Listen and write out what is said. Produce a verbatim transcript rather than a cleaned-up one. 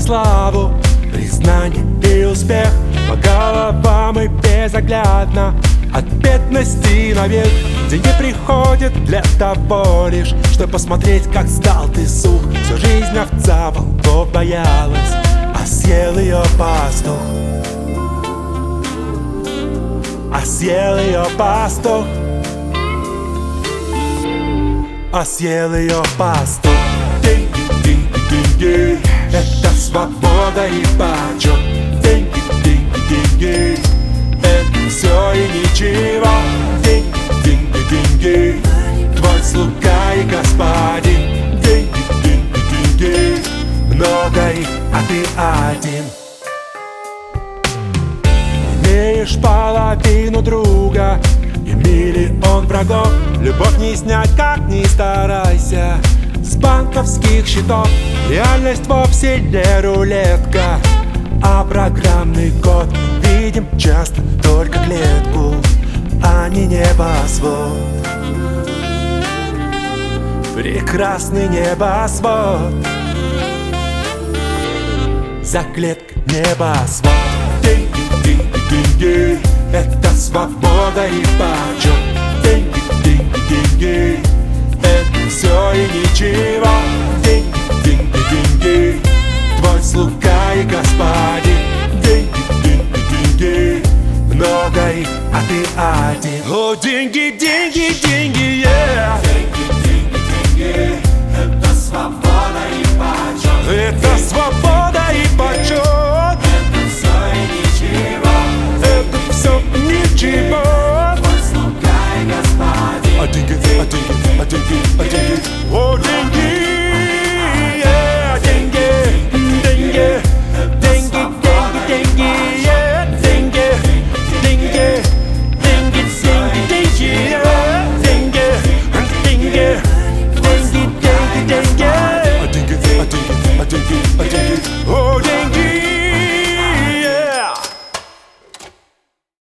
славу, признание и успех. По головам и безоглядно от бедности навек. Деньги приходят для того лишь, чтобы посмотреть, как стал ты сух. Всю жизнь овца волков боялась, а съел ее пастух. А съел ее пастух. А съел ее пастух. Деньги, деньги, деньги — это свобода и почет. Деньги, деньги, деньги — это все и ничего. Деньги, деньги, деньги — твой слуга и господин. Деньги, деньги, деньги — много их, а ты один. Имеешь половину друга и миллион врагов. Любовь не снять, как ни старайся, с банковских счетов. Реальность вовсе не рулетка, а программный код. Видим часто только клетку, а не небосвод. Прекрасный небосвод. За клеткой небосвод. Деньги, деньги, деньги — это свобода и почет. Деньги, деньги, деньги — это все и ничего. Деньги, деньги, деньги — твой слуга и господин. Деньги, деньги, деньги — много их, а ты один. О, деньги, деньги, деньги, yeah. Деньги, деньги, деньги — это свобода и почет. Это свобода и почет. Это все и ничего. Это все ничего. Твой слуга и господин. А деньги, а деньги, а деньги, а деньги. О, деньги.